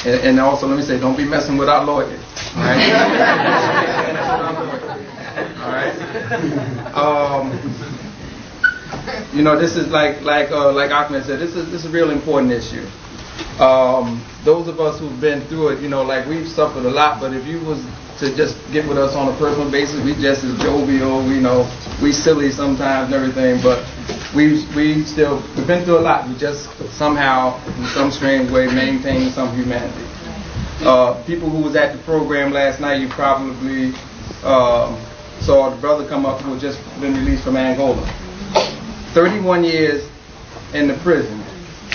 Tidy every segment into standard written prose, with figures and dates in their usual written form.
And also, let me say, don't be messing with our lawyers. All right? All right? This is like Ahmed said, this is a real important issue. Those of us who've been through it, like we've suffered a lot, but if you was to just get with us on a personal basis, we just as jovial, we silly sometimes and everything, but we've been through a lot. We just somehow, in some strange way, maintain some humanity. People who was at the program last night, you probably saw the brother come up who had just been released from Angola. 31 years in the prison,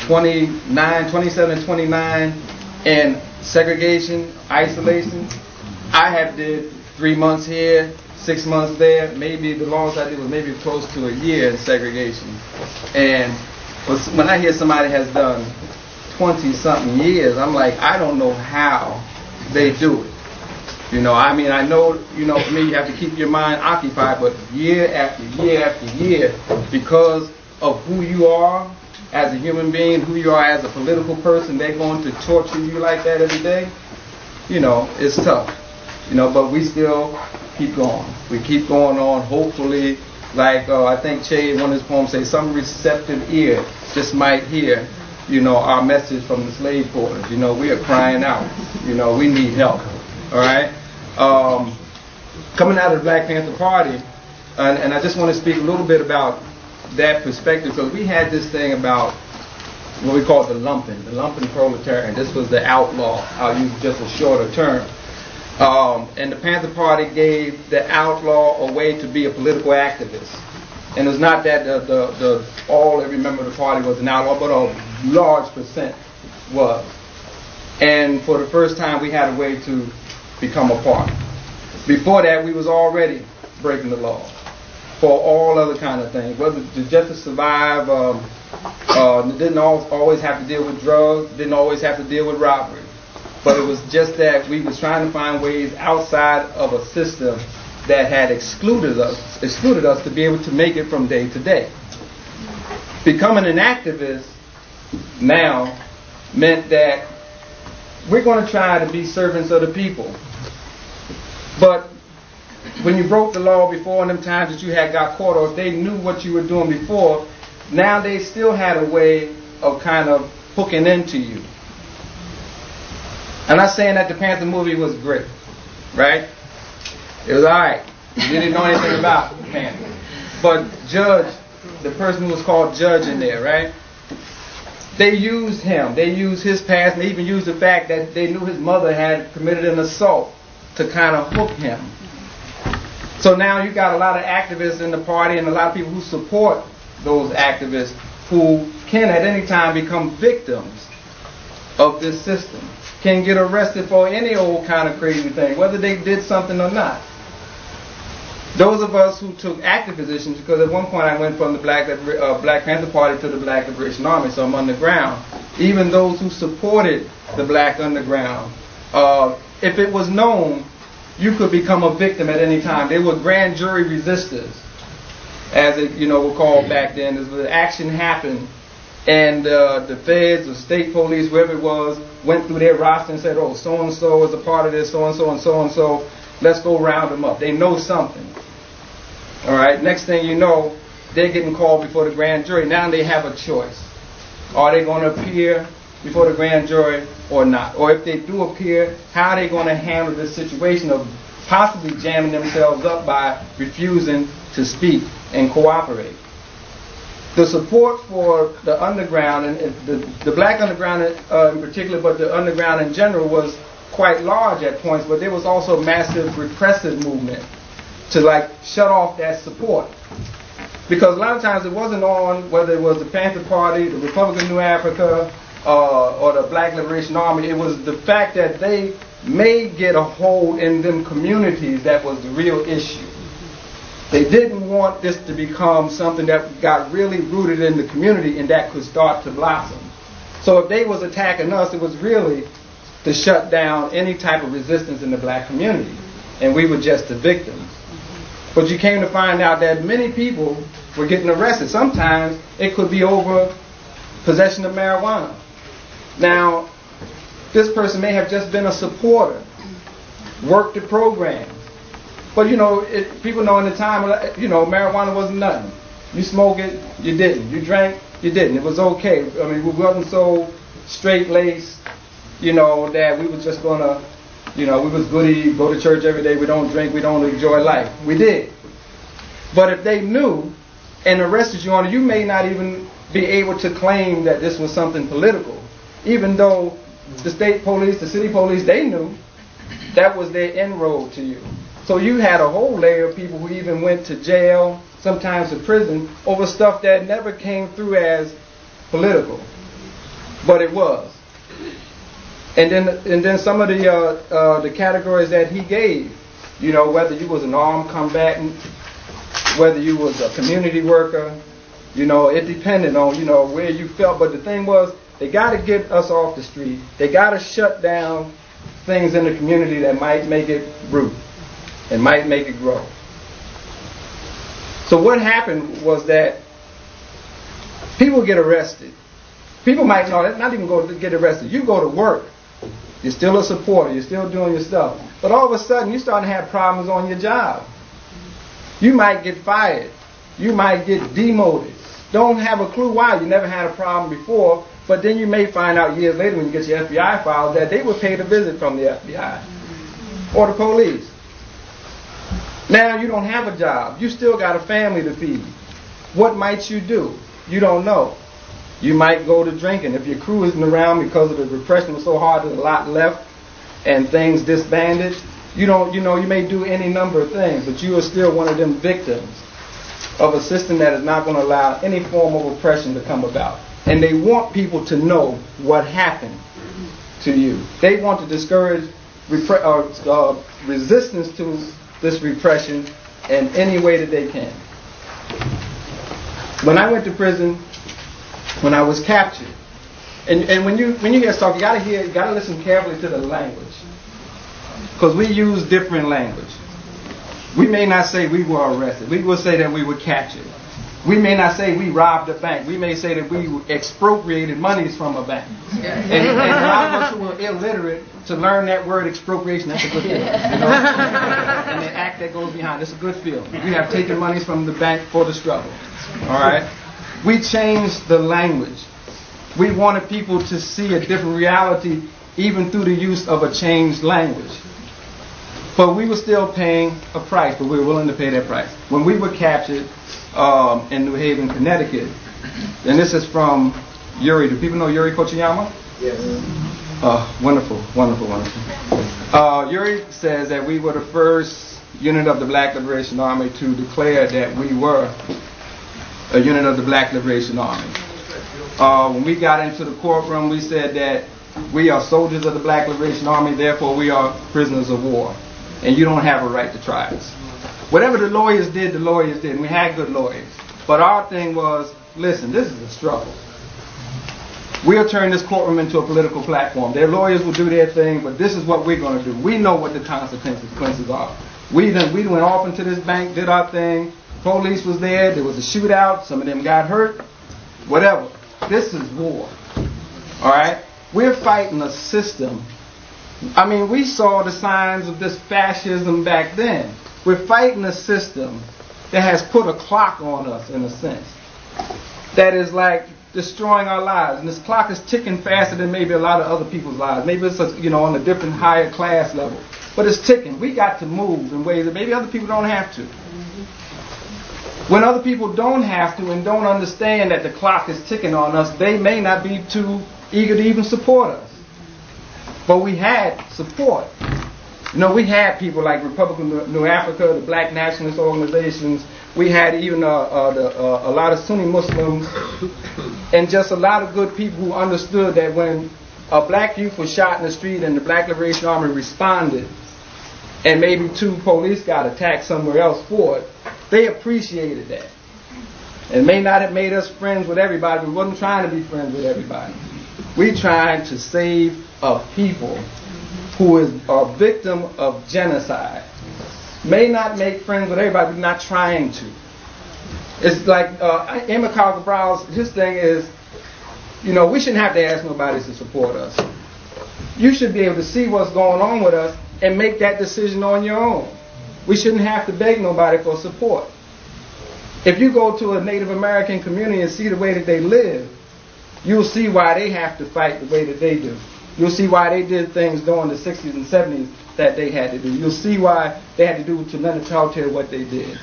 27, 29 in segregation, isolation. I have did 3 months here, 6 months there. Maybe the longest I did was maybe close to a year in segregation. And when I hear somebody has done 20-something years, I'm like, I don't know how they do it. I know, for me, you have to keep your mind occupied, but year after year after year, because of who you are as a human being, who you are as a political person, they're going to torture you like that every day. It's tough. But we still keep going. We keep going on, hopefully, like I think Che, one of his poems say, some receptive ear just might hear, our message from the slave quarters. We are crying out. We need help. All right? Coming out of the Black Panther Party, and I just want to speak a little bit about that perspective, because we had this thing about what we call the lumpen proletarian. This was the outlaw. I'll use just a shorter term. And the Panther Party gave the outlaw a way to be a political activist. And it's not that every member of the party was an outlaw, but a large percent was. And for the first time, we had a way to become a part. Before that, we was already breaking the law for all other kind of things. Whether just to survive, didn't always have to deal with drugs, didn't always have to deal with robbery. But it was just that we was trying to find ways outside of a system that had excluded us to be able to make it from day to day. Becoming an activist now meant that we're going to try to be servants of the people. But when you broke the law before in them times that you had got caught, or if they knew what you were doing before, now they still had a way of kind of hooking into you. I'm not saying that the Panther movie was great, right? It was alright. You didn't know anything about Panther. But Judge, the person who was called Judge in there, right? They used him. They used his past, and they even used the fact that they knew his mother had committed an assault to kind of hook him. So now you got a lot of activists in the party and a lot of people who support those activists who can at any time become victims of this system, can get arrested for any old kind of crazy thing, whether they did something or not. Those of us who took active positions, because at one point I went from the Black Panther Party to the Black Liberation Army, so I'm underground. Even those who supported the Black Underground, if it was known, you could become a victim at any time. They were grand jury resistors, as it were called back then. As the action happened, and the feds, the state police, whoever it was, went through their roster and said, "Oh, so and so is a part of this, so and so and so and so. Let's go round them up." They know something. All right. Next thing you know, they're getting called before the grand jury. Now they have a choice: are they going to appear before the grand jury or not? Or if they do appear, how are they going to handle this situation of possibly jamming themselves up by refusing to speak and cooperate? The support for the underground, and the Black underground in particular, but the underground in general, was quite large at points, but there was also a massive repressive movement to shut off that support. Because a lot of times it wasn't on, whether it was the Panther Party, the Republic of New Africa, or the Black Liberation Army, it was the fact that they may get a hold in them communities that was the real issue. They didn't want this to become something that got really rooted in the community and that could start to blossom. So if they was attacking us, it was really to shut down any type of resistance in the Black community. And we were just the victims. But you came to find out that many people were getting arrested. Sometimes it could be over possession of marijuana. Now, This person may have just been a supporter, worked the program. But people know in the time, marijuana wasn't nothing. You smoke it, you didn't. You drank, you didn't. It was okay. I mean, we wasn't so straight-laced, that we was just gonna, we was goody, go to church every day, we don't drink, we don't enjoy life. We did. But if they knew and arrested you on it, you may not even be able to claim that this was something political. Even though the state police, the city police, they knew that was their inroad to you. So you had a whole layer of people who even went to jail, sometimes to prison, over stuff that never came through as political. But it was. And then some of the categories that he gave, whether you was an armed combatant, whether you was a community worker, it depended on, where you felt. But the thing was, they got to get us off the street. They got to shut down things in the community that might make it root and might make it grow. So what happened was that people get arrested. People might not even go to get arrested. You go to work. You're still a supporter. You're still doing your stuff. But all of a sudden, you're starting to have problems on your job. You might get fired. You might get demoted. Don't have a clue why. You never had a problem before. But then you may find out years later when you get your FBI files that they were paid a visit from the FBI or the police. Now you don't have a job. You still got a family to feed. What might you do? You don't know. You might go to drinking. If your crew isn't around because of the repression was so hard that a lot left and things disbanded, you may do any number of things, but you are still one of them victims of a system that is not going to allow any form of oppression to come about. And they want people to know what happened to you. They want to discourage resistance to this repression in any way that they can. When I went to prison, when I was captured, and when you hear us talk, you got to listen carefully to the language, because we use different language. We may not say we were arrested. We will say that we were captured. We may not say we robbed a bank. We may say that we expropriated monies from a bank. And a lot of us who are illiterate, to learn that word expropriation, that's a good feeling. And the act that goes behind, it's a good feeling. We have taken monies from the bank for the struggle. All right? We changed the language. We wanted people to see a different reality even through the use of a changed language. But we were still paying a price, but we were willing to pay that price. When we were captured in New Haven, Connecticut, and this is from Yuri. Do people know Yuri Kochiyama? Yes. Wonderful. Yuri says that we were the first unit of the Black Liberation Army to declare that we were a unit of the Black Liberation Army. When we got into the courtroom, we said that we are soldiers of the Black Liberation Army, therefore we are prisoners of war. And you don't have a right to try us. Whatever the lawyers did, and we had good lawyers. But our thing was, listen, this is a struggle. We'll turn this courtroom into a political platform. Their lawyers will do their thing, but this is what we're going to do. We know what the consequences are. We went off into this bank, did our thing. Police was there. There was a shootout. Some of them got hurt. Whatever. This is war. All right? We're fighting a system. I mean, we saw the signs of this fascism back then. We're fighting a system that has put a clock on us, in a sense, that is like destroying our lives. And this clock is ticking faster than maybe a lot of other people's lives. Maybe it's on a different higher class level. But it's ticking. We got to move in ways that maybe other people don't have to. When other people don't have to and don't understand that the clock is ticking on us, they may not be too eager to even support us. But we had support. We had people like Republican New Africa, the black nationalist organizations. We had even a lot of Sunni Muslims and just a lot of good people who understood that when a black youth was shot in the street and the Black Liberation Army responded and maybe 2 police got attacked somewhere else for it, they appreciated that. It may not have made us friends with everybody, but we wasn't trying to be friends with everybody. We tried to save a people who is a victim of genocide. May not make friends with everybody, but not trying to. It's like Amilcar Cabral's, his thing is, we shouldn't have to ask nobody to support us. You should be able to see what's going on with us and make that decision on your own. We shouldn't have to beg nobody for support. If you go to a Native American community and see the way that they live, you'll see why they have to fight the way that they do. You'll see why they did things during the 60s and 70s that they had to do. You'll see why they had to do to Lennox-Taltair what they did.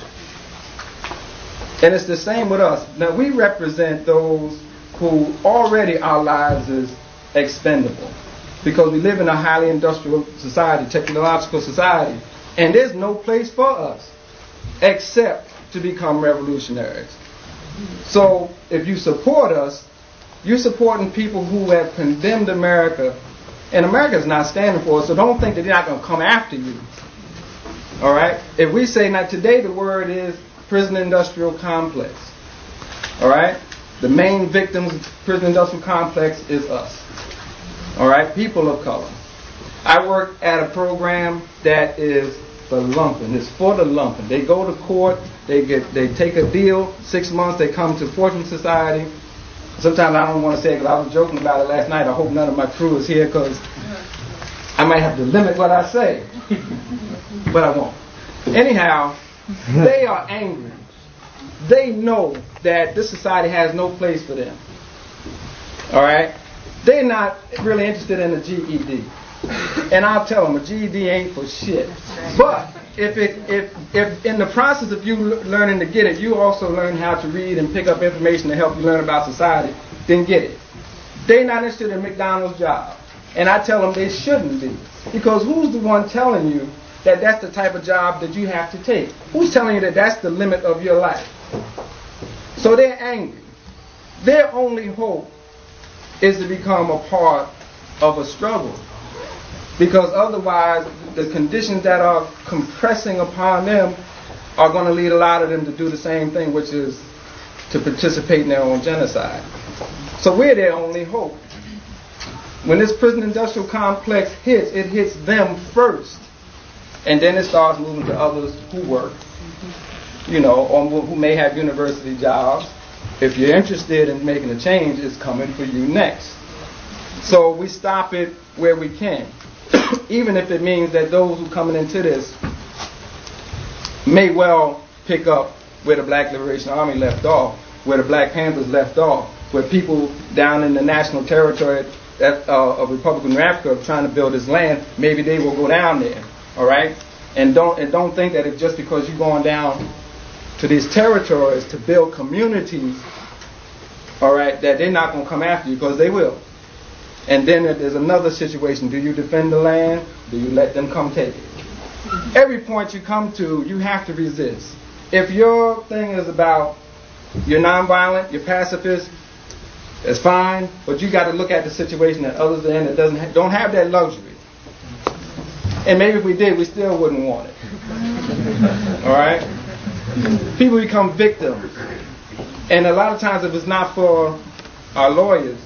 And it's the same with us. Now, we represent those who already our lives is expendable, because we live in a highly industrial society, technological society, and there's no place for us except to become revolutionaries. So if you support us, you're supporting people who have condemned America, and America's not standing for us, so don't think that they're not going to come after you. All right? If we say, now today the word is prison industrial complex. All right? The main victims of prison industrial complex is us. All right? People of color. I work at a program that is the lumpen. It's for the lumpen. They go to court, they take a deal, 6 months, they come to Fortune Society. Sometimes I don't want to say it because I was joking about it last night. I hope none of my crew is here because I might have to limit what I say. But I won't. Anyhow, they are angry. They know that this society has no place for them. All right? They're not really interested in a GED. And I'll tell them a GED ain't for shit. But if in the process of you learning to get it, you also learn how to read and pick up information to help you learn about society, then get it. They're not interested in McDonald's job. And I tell them they shouldn't be. Because who's the one telling you that that's the type of job that you have to take? Who's telling you that that's the limit of your life? So they're angry. Their only hope is to become a part of a struggle. Because otherwise, the conditions that are compressing upon them are going to lead a lot of them to do the same thing, which is to participate in their own genocide. So we're their only hope. When this prison industrial complex hits, it hits them first. And then it starts moving to others who work, or who may have university jobs. If you're interested in making a change, it's coming for you next. So we stop it where we can. Even if it means that those who coming into this may well pick up where the Black Liberation Army left off, where the Black Panthers left off, where people down in the national territory of Republican New Africa are trying to build this land, maybe they will go down there, all right? And don't think that if just because you're going down to these territories to build communities, all right, that they're not going to come after you, because they will. And then if there's another situation, do you defend the land? Do you let them come take it? Every point you come to, you have to resist. If your thing is about you're nonviolent, you're pacifist, that's fine, but you got to look at the situation that others are in that don't have that luxury. And maybe if we did, we still wouldn't want it. All right? People become victims. And a lot of times, if it's not for our lawyers,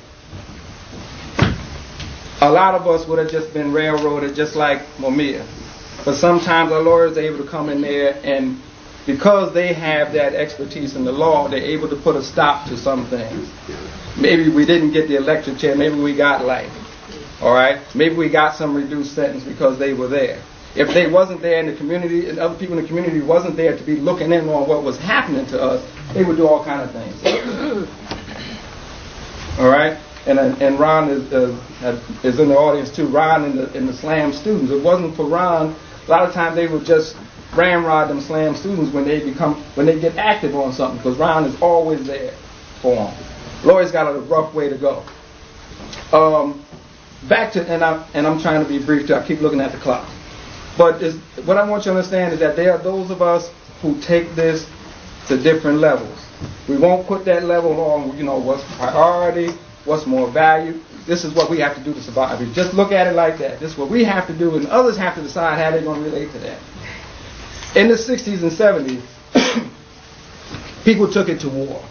a lot of us would have just been railroaded just like Mumia. But sometimes our lawyers are able to come in there, and because they have that expertise in the law, they're able to put a stop to some things. Maybe we didn't get the electric chair, maybe we got life. All right? Maybe we got some reduced sentence because they were there. If they wasn't there in the community, and other people in the community wasn't there to be looking in on what was happening to us, they would do all kind of things. All right? And Ron is in the audience too. Ron and the Slam students. If it wasn't for Ron, a lot of times they would just ramrod them Slam students when they get active on something, because Ron is always there for them. Lawyers got a rough way to go. Back to I'm trying to be brief too. I keep looking at the clock. But what I want you to understand is that there are those of us who take this to different levels. We won't put that level on, what's priority, what's more value. This is what we have to do to survive. You just look at it like that. This is what we have to do, and others have to decide how they're going to relate to that. In the 60s and 70s, people took it to war.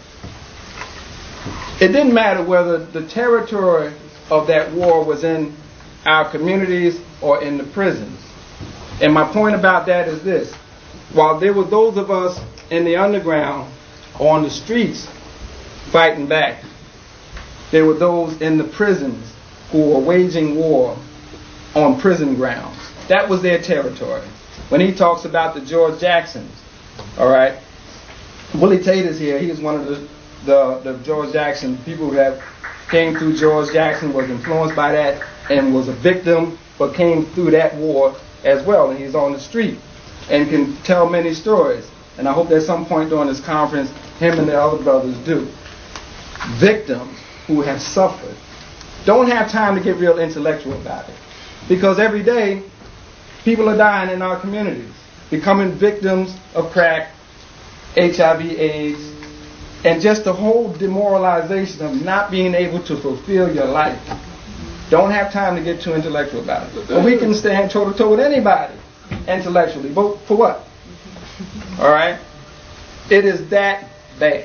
It didn't matter whether the territory of that war was in our communities or in the prisons. And my point about that is this. While there were those of us in the underground or on the streets fighting back, there were those in the prisons who were waging war on prison grounds. That was their territory. When he talks about the George Jacksons, all right, Willie Tate is here. He is one of the George Jackson people that came through George Jackson, was influenced by that, and was a victim, but came through that war as well. And he's on the street and can tell many stories. And I hope at some point during this conference, him and the other brothers do. Victims who have suffered don't have time to get real intellectual about it. Because every day, people are dying in our communities, becoming victims of crack, HIV, AIDS, and just the whole demoralization of not being able to fulfill your life. Don't have time to get too intellectual about it. But we can stand toe-to-toe with anybody intellectually. But for what? All right? It is that bad.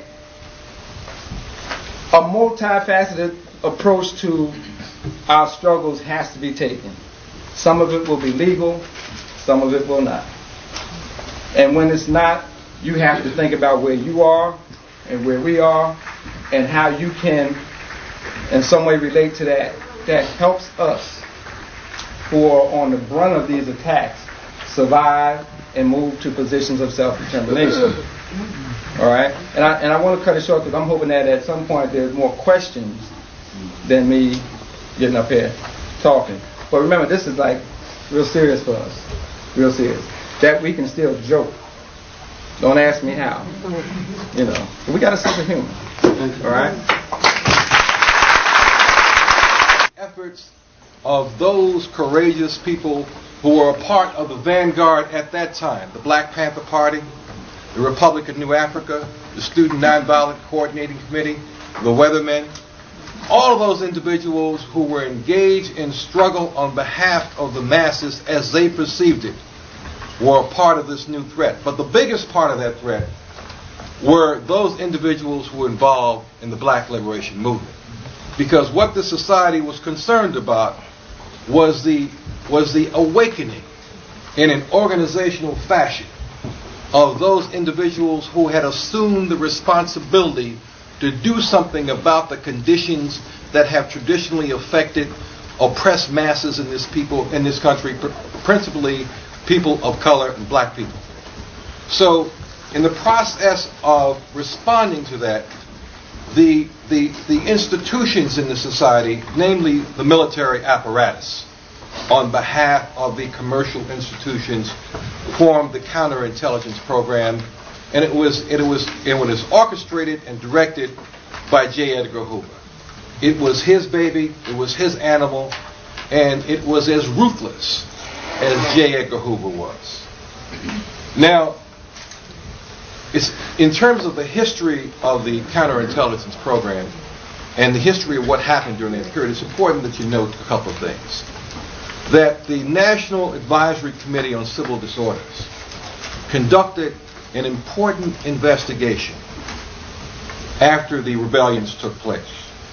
A multifaceted approach to our struggles has to be taken. Some of it will be legal, some of it will not. And when it's not, you have to think about where you are and where we are and how you can in some way relate to that. That helps us who are on the brunt of these attacks survive and move to positions of self-determination. All right? And I want to cut it short because I'm hoping that at some point there's more questions than me getting up here talking. But remember, this is like real serious for us. Real serious. That we can still joke. Don't ask me how. You know. But we got a sense of humor. All right? Efforts of those courageous people who were a part of the vanguard at that time, the Black Panther Party, the Republic of New Africa, the Student Nonviolent Coordinating Committee, the Weathermen, all of those individuals who were engaged in struggle on behalf of the masses as they perceived it were a part of this new threat. But the biggest part of that threat were those individuals who were involved in the Black Liberation Movement. Because what this society was concerned about was the awakening in an organizational fashion of those individuals who had assumed the responsibility to do something about the conditions that have traditionally affected oppressed masses in this country, principally people of color and black people. So, in the process of responding to that, the institutions in the society, namely the military apparatus, on behalf of the commercial institutions, formed the counterintelligence program, and it was orchestrated and directed by J. Edgar Hoover. It was his baby, it was his animal, and it was as ruthless as J. Edgar Hoover was. Now, it's in terms of the history of the counterintelligence program and the history of what happened during that period, it's important that you note a couple of things. That the National Advisory Committee on Civil Disorders conducted an important investigation after the rebellions took place.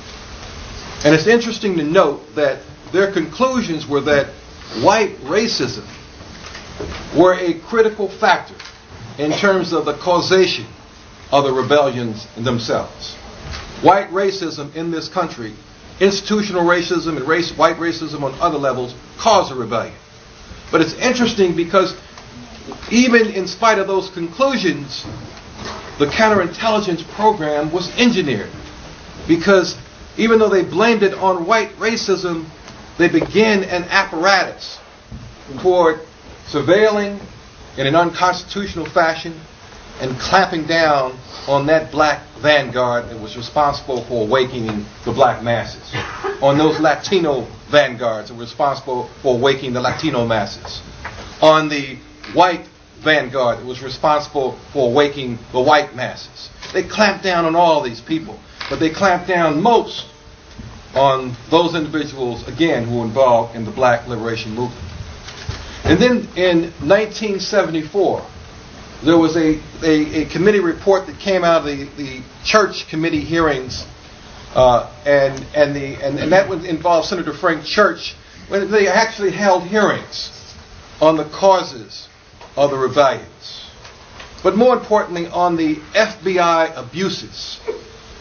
And it's interesting to note that their conclusions were that white racism were a critical factor in terms of the causation of the rebellions themselves. White racism in this country, institutional racism and white racism on other levels, caused a rebellion. But it's interesting because even in spite of those conclusions, the counterintelligence program was engineered. Because even though they blamed it on white racism, they began an apparatus toward surveilling in an unconstitutional fashion and clamping down on that black vanguard that was responsible for awakening the black masses, on those Latino vanguards that were responsible for awakening the Latino masses, on the white vanguard that was responsible for awakening the white masses. They clamped down on all these people, but they clamped down most on those individuals, again, who were involved in the Black Liberation Movement. And then in 1974, there was a committee report that came out of the Church Committee hearings, and that would involve Senator Frank Church, when they actually held hearings on the causes of the rebellions. But more importantly, on the FBI abuses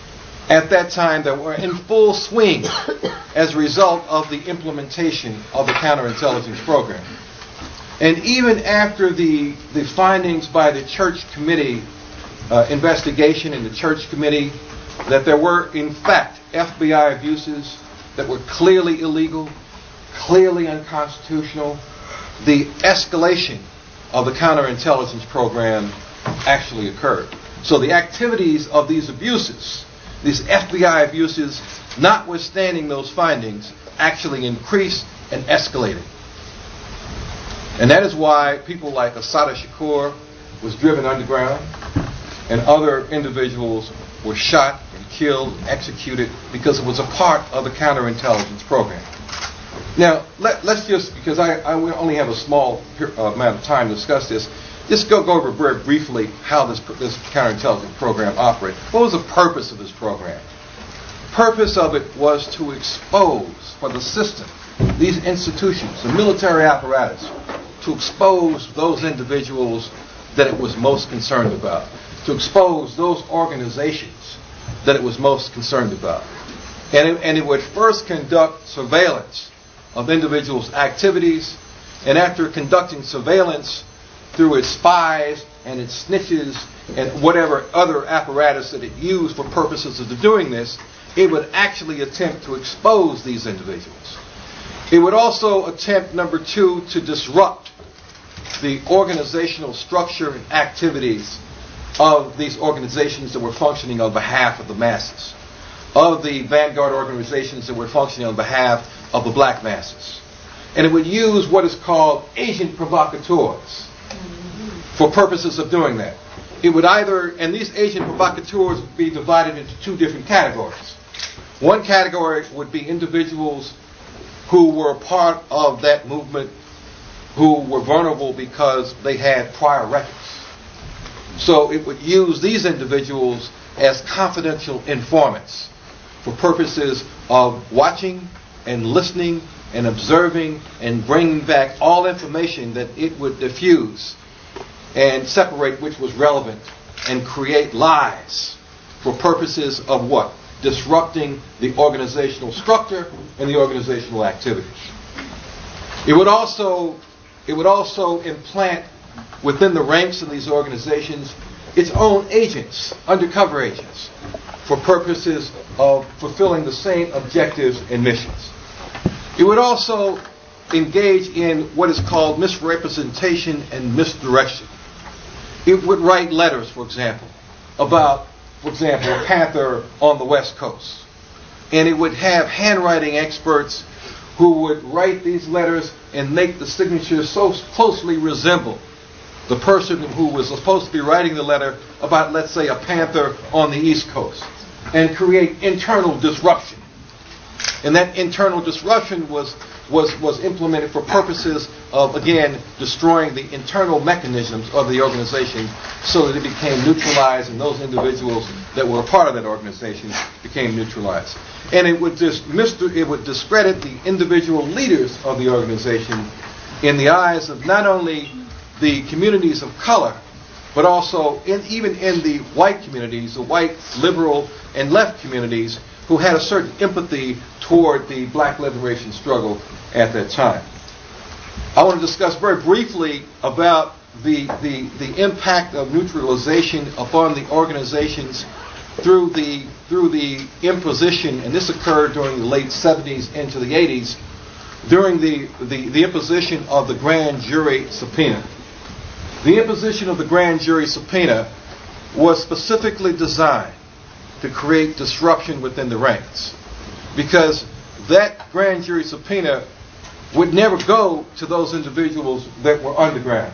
at that time that were in full swing as a result of the implementation of the counterintelligence program. And even after the findings by the Church Committee investigation in the Church Committee that there were in fact FBI abuses that were clearly illegal, clearly unconstitutional, the escalation of the counterintelligence program actually occurred. So the activities of these abuses, these FBI abuses, notwithstanding those findings, actually increased and escalated. And that is why people like Assata Shakur was driven underground and other individuals were shot and killed, executed, because it was a part of the counterintelligence program. Now, let's just, because I only have a small amount of time to discuss this, just go over very briefly how this counterintelligence program operated. What was the purpose of this program? The purpose of it was to expose for the system, these institutions, the military apparatus, to expose those individuals that it was most concerned about, to expose those organizations that it was most concerned about. And it would first conduct surveillance of individuals' activities, and after conducting surveillance through its spies and its snitches and whatever other apparatus that it used for purposes of doing this, it would actually attempt to expose these individuals. It would also attempt, number two, to disrupt the organizational structure and activities of these organizations that were functioning on behalf of the masses, of the vanguard organizations that were functioning on behalf of the black masses. And it would use what is called agent provocateurs for purposes of doing that. It would either, and these agent provocateurs would be divided into two different categories. One category would be individuals who were part of that movement who were vulnerable because they had prior records. So it would use these individuals as confidential informants for purposes of watching and listening and observing and bringing back all information that it would diffuse and separate which was relevant and create lies for purposes of what? Disrupting the organizational structure and the organizational activities. It would also implant within the ranks of these organizations its own agents, undercover agents, for purposes of fulfilling the same objectives and missions. It would also engage in what is called misrepresentation and misdirection. It would write letters, for example, about, a panther on the West Coast. And it would have handwriting experts who would write these letters and make the signatures so closely resemble the person who was supposed to be writing the letter about, let's say, a panther on the East Coast, and create internal disruption. And that internal disruption was implemented for purposes of, again, destroying the internal mechanisms of the organization so that it became neutralized and those individuals that were a part of that organization became neutralized. And it would discredit the individual leaders of the organization in the eyes of not only the communities of color, but also even in the white communities, the white liberal and left communities who had a certain empathy toward the black liberation struggle at that time. I want to discuss very briefly about the impact of neutralization upon the organizations through the imposition, and this occurred during the late 70s into the 80s, during the imposition of the grand jury subpoena. The imposition of the grand jury subpoena was specifically designed to create disruption within the ranks, because that grand jury subpoena would never go to those individuals that were underground.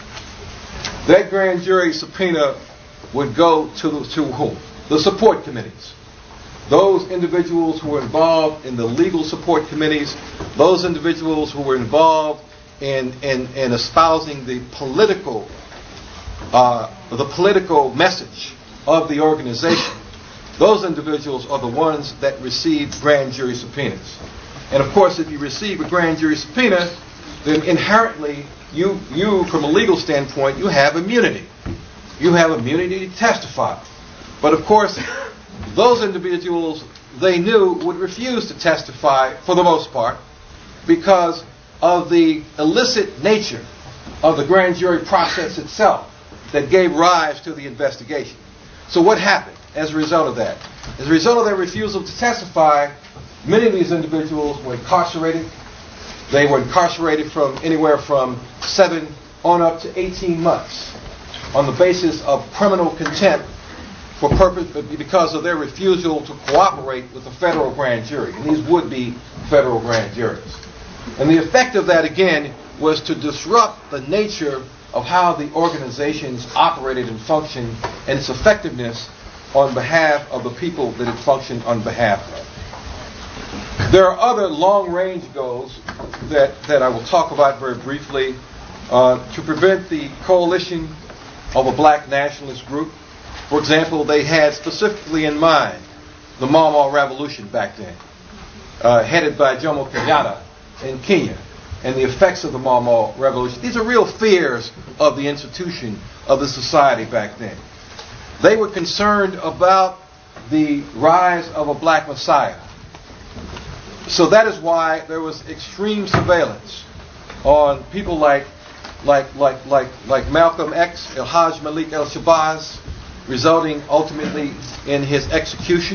That grand jury subpoena would go to whom? The support committees. Those individuals who were involved in the legal support committees, those individuals who were involved in espousing the political message of the organization. Those individuals are the ones that receive grand jury subpoenas. And of course, if you receive a grand jury subpoena, then inherently, you from a legal standpoint, you have immunity. You have immunity to testify. But of course, those individuals they knew would refuse to testify for the most part because of the illicit nature of the grand jury process itself that gave rise to the investigation. So what happened as a result of that? As a result of their refusal to testify, many of these individuals were incarcerated. They were incarcerated from anywhere from 7 on up to 18 months on the basis of criminal contempt for purpose because of their refusal to cooperate with the federal grand jury. And these would be federal grand juries. And the effect of that, again, was to disrupt the nature of how the organizations operated and functioned and its effectiveness on behalf of the people that it functioned on behalf of. There are other long-range goals that I will talk about very briefly to prevent the coalition of a black nationalist group. For example, they had specifically in mind the Mau Mau Revolution back then, headed by Jomo Kenyatta in Kenya, and the effects of the Mau Mau Revolution. These are real fears of the institution of the society back then. They were concerned about the rise of a black messiah. So that is why there was extreme surveillance on people like Malcolm X, El-Hajj Malik El-Shabazz, resulting ultimately in his execution.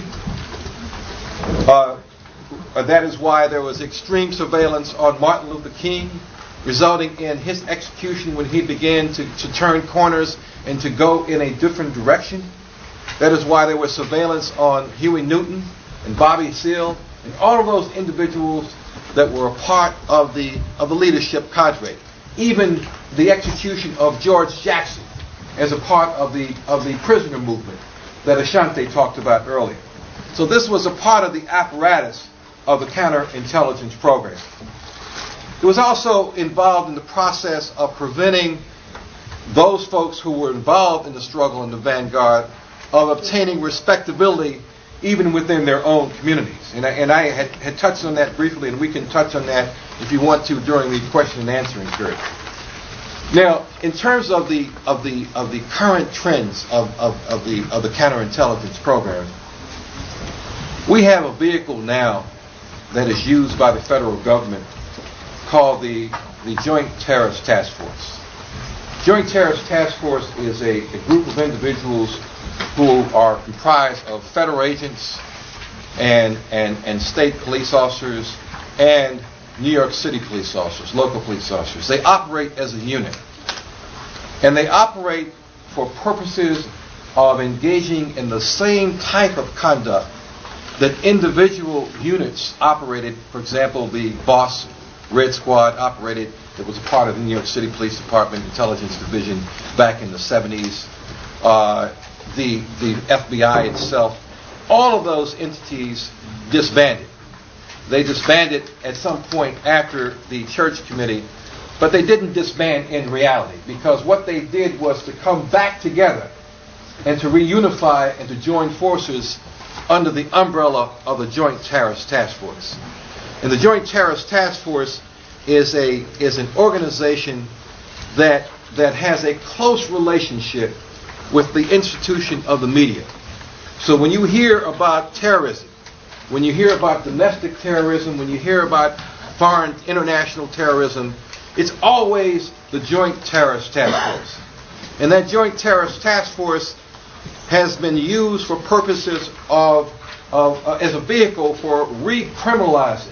That is why there was extreme surveillance on Martin Luther King, resulting in his execution when he began to turn corners and to go in a different direction. That is why there was surveillance on Huey Newton and Bobby Seale and all of those individuals that were a part of the leadership cadre. Even the execution of George Jackson as a part of the prisoner movement that Ashanti talked about earlier. So this was a part of the apparatus of the counterintelligence program. It was also involved in the process of preventing those folks who were involved in the struggle in the vanguard of obtaining respectability even within their own communities. And I had touched on that briefly, and we can touch on that if you want to during the question and answering period. Now, in terms of the current trends of the counterintelligence program, we have a vehicle now that is used by the federal government called the Joint Terrorist Task Force. Joint Terrorist Task Force is a group of individuals who are comprised of federal agents and state police officers and New York City police officers, local police officers. They operate as a unit. And they operate for purposes of engaging in the same type of conduct that individual units operated. For example, the Boss Red Squad operated, that was a part of the New York City Police Department Intelligence Division back in the 70s. The FBI itself, all of those entities disbanded. They disbanded at some point after the Church Committee, but they didn't disband in reality, because what they did was to come back together and to reunify and to join forces under the umbrella of the Joint Terrorist Task Force. And the Joint Terrorist Task Force is an organization that has a close relationship with the institution of the media. So when you hear about terrorism, when you hear about domestic terrorism, when you hear about foreign international terrorism, it's always the Joint Terrorist Task Force. And that Joint Terrorist Task Force has been used for purposes as a vehicle for recriminalizing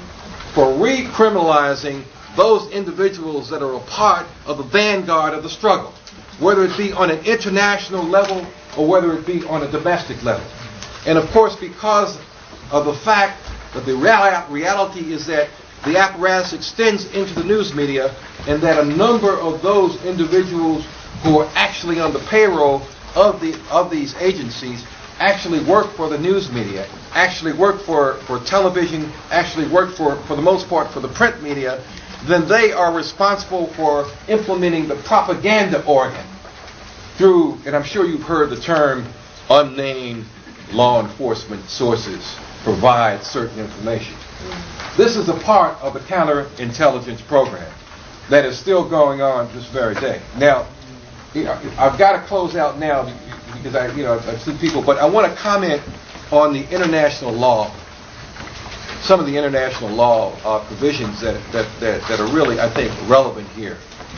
those individuals that are a part of the vanguard of the struggle, whether it be on an international level or whether it be on a domestic level. And of course, because of the fact that the reality is that the apparatus extends into the news media, and that a number of those individuals who are actually on the payroll of these agencies actually work for the news media, actually work for television, actually work for the most part for the print media, then they are responsible for implementing the propaganda organ through, and I'm sure you've heard the term, unnamed law enforcement sources provide certain information. This is a part of the counterintelligence program that is still going on this very day. Now, I've got to close out now because I've seen people, but I want to comment on the international law, some of the international law provisions that are really, I think, relevant here.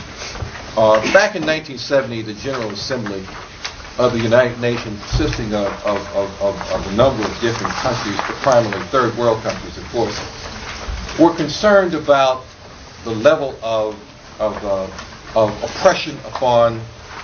Back in 1970, the General Assembly of the United Nations, consisting of a number of different countries, but primarily third world countries, of course, were concerned about the level of oppression upon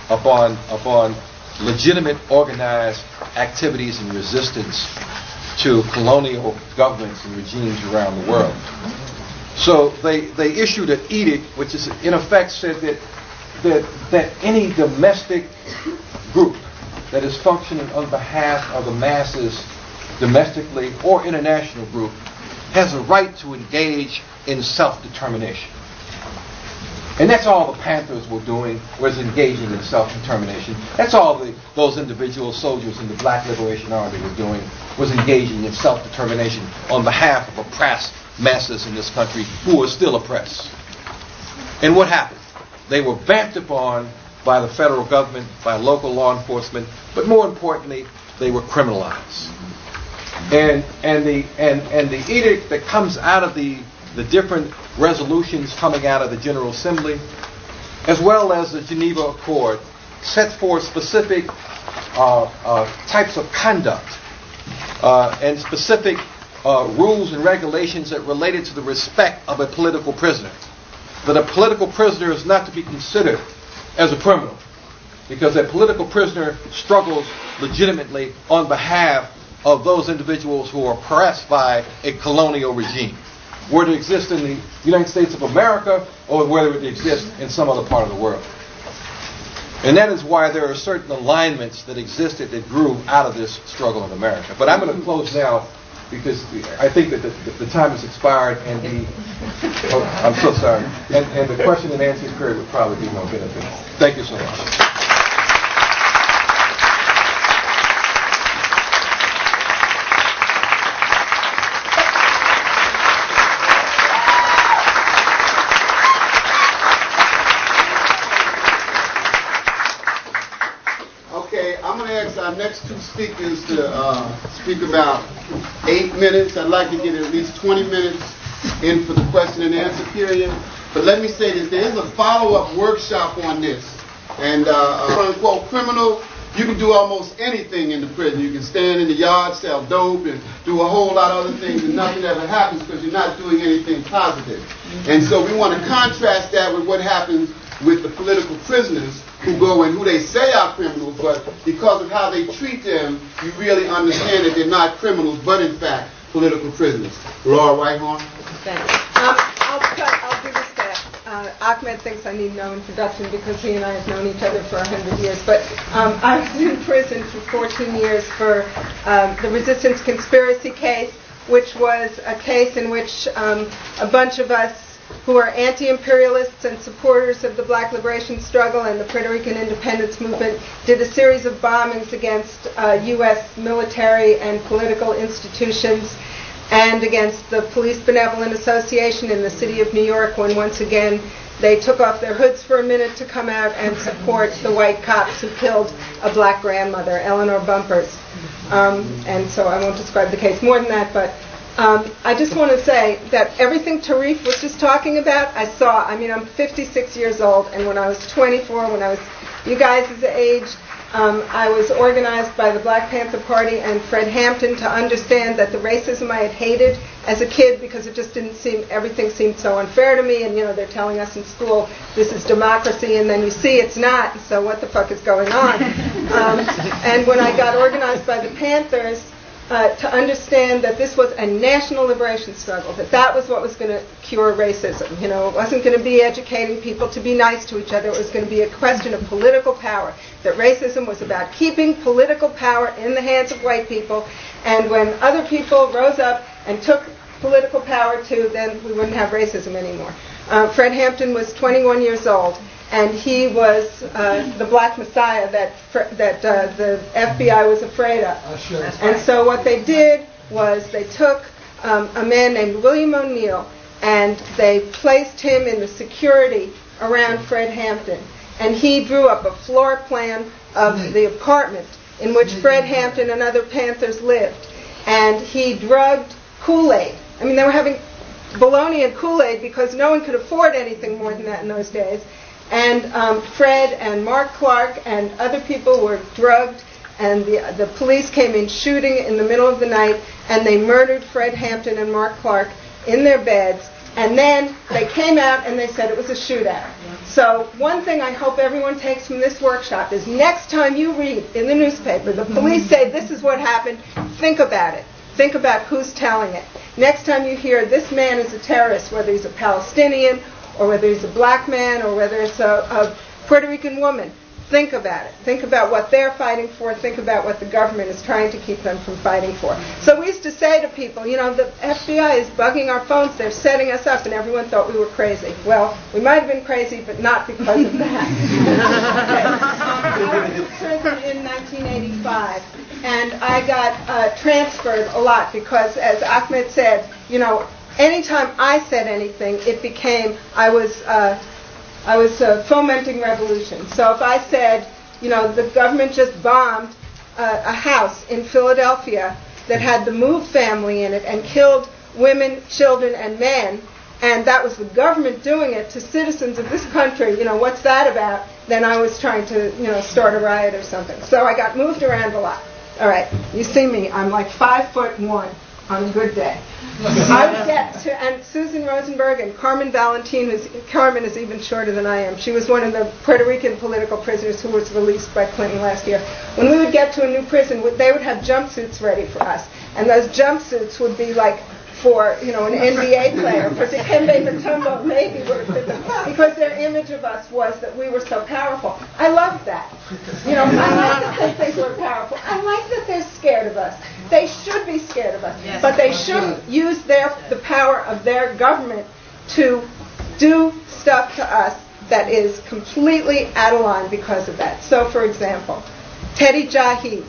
legitimate organized activities and resistance to colonial governments and regimes around the world. So they issued an edict, which is in effect said that any domestic group that is functioning on behalf of the masses, domestically or international group, has a right to engage in self-determination. And that's all the Panthers were doing, was engaging in self-determination. That's all those individual soldiers in the Black Liberation Army were doing, was engaging in self-determination on behalf of oppressed masses in this country who are still oppressed. And what happened? They were vamped upon by the federal government, by local law enforcement, but more importantly, they were criminalized. And the edict that comes out of the different resolutions coming out of the General Assembly, as well as the Geneva Accord, set forth specific types of conduct and specific rules and regulations that related to the respect of a political prisoner. That a political prisoner is not to be considered as a criminal, because a political prisoner struggles legitimately on behalf of those individuals who are oppressed by a colonial regime, whether it exists in the United States of America or whether it exists in some other part of the world. And that is why there are certain alignments that existed that grew out of this struggle in America. But I'm going to close now because I think that the time has expired and I'm so sorry. And the question and answer period would probably be more beneficial. Thank you so much. Our next two speakers to speak about 8 minutes. I'd like to get at least 20 minutes in for the question and answer period. But let me say this, there is a follow-up workshop on this. And quote-unquote criminal, you can do almost anything in the prison. You can stand in the yard, sell dope, and do a whole lot of other things, and nothing ever happens because you're not doing anything positive. And so we want to contrast that with what happens with the political prisoners who go and who they say are criminals, but because of how they treat them, you really understand that they're not criminals, but in fact, political prisoners. Laura Whitehorn. Thanks. I'll do this fast. Ahmed thinks I need no introduction because he and I have known each other for 100 years, but I was in prison for 14 years for the resistance conspiracy case, which was a case in which a bunch of us who are anti-imperialists and supporters of the Black liberation struggle and the Puerto Rican independence movement did a series of bombings against U.S. military and political institutions and against the Police Benevolent Association in the city of New York when once again they took off their hoods for a minute to come out and support the white cops who killed a black grandmother, Eleanor Bumpurs. And so I won't describe the case more than that, but I just want to say that everything Tarif was just talking about, I saw. I mean, I'm 56 years old, and when I was 24, when I was you guys' age, I was organized by the Black Panther Party and Fred Hampton to understand that the racism I had hated as a kid, because it just didn't seem, everything seemed so unfair to me, and they're telling us in school, this is democracy, and then you see it's not, so what the fuck is going on? And when I got organized by the Panthers, to understand that this was a national liberation struggle, that was what was going to cure racism. It wasn't going to be educating people to be nice to each other. It was going to be a question of political power, that racism was about keeping political power in the hands of white people, and when other people rose up and took political power too, then we wouldn't have racism anymore. Fred Hampton was 21 years old, and he was the black messiah that the FBI was afraid of. And so what they did was they took a man named William O'Neill and they placed him in the security around Fred Hampton. And he drew up a floor plan of the apartment in which Fred Hampton and other Panthers lived. and he drugged Kool-Aid. I mean, they were having bologna and Kool-Aid because no one could afford anything more than that in those days. And Fred and Mark Clark and other people were drugged, and the police came in shooting in the middle of the night, and they murdered Fred Hampton and Mark Clark in their beds. And then they came out and they said it was a shootout. So one thing I hope everyone takes from this workshop is next time you read in the newspaper the police say this is what happened, think about it. Think about who's telling it. Next time you hear this man is a terrorist, whether he's a Palestinian or whether he's a black man or whether it's a Puerto Rican woman, think about it. Think about what they're fighting for. Think about what the government is trying to keep them from fighting for. So we used to say to people, you know, the FBI is bugging our phones. They're setting us up, and everyone thought we were crazy. Well, we might have been crazy, but not because of that. I was in prison in 1985, and I got transferred a lot because, as Ahmed said, you know, anytime I said anything, it became I was fomenting revolution. So if I said, you know, the government just bombed a house in Philadelphia that had the Move family in it and killed women, children, and men, and that was the government doing it to citizens of this country, you know, what's that about? Then I was trying to, you know, start a riot or something. So I got moved around a lot. All right, you see me, I'm like 5'1" on a good day. I would get to, and Susan Rosenberg and Carmen Valentin, Carmen is even shorter than I am. She was one of the Puerto Rican political prisoners who was released by Clinton last year. When we would get to a new prison, they would have jumpsuits ready for us. And those jumpsuits would be like for, you know, an NBA player, for Dikembe Mutombo maybe would have fit them, because their image of us was that we were so powerful. I love that. You know, I like that they think we're powerful. I like that they're scared of us. They should be scared of us, yes, but they shouldn't use the power of their government to do stuff to us that is completely out of line because of that. So, for example, Teddy Jaheed.